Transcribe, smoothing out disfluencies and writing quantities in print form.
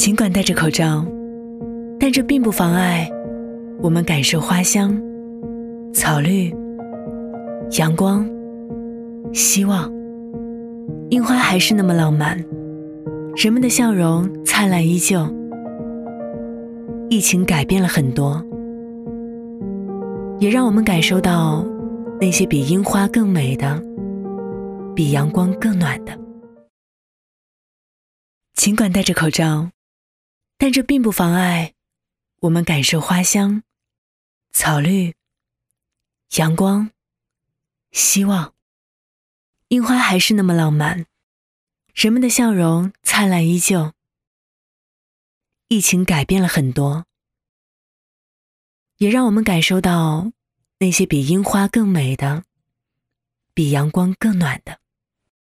尽管戴着口罩，但这并不妨碍我们感受花香、草绿、阳光、希望。樱花还是那么浪漫，人们的笑容灿烂依旧。疫情改变了很多，也让我们感受到那些比樱花更美的，比阳光更暖的。尽管戴着口罩，但这并不妨碍我们感受花香、草绿、阳光、希望。樱花还是那么浪漫，人们的笑容灿烂依旧。疫情改变了很多，也让我们感受到那些比樱花更美的，比阳光更暖的。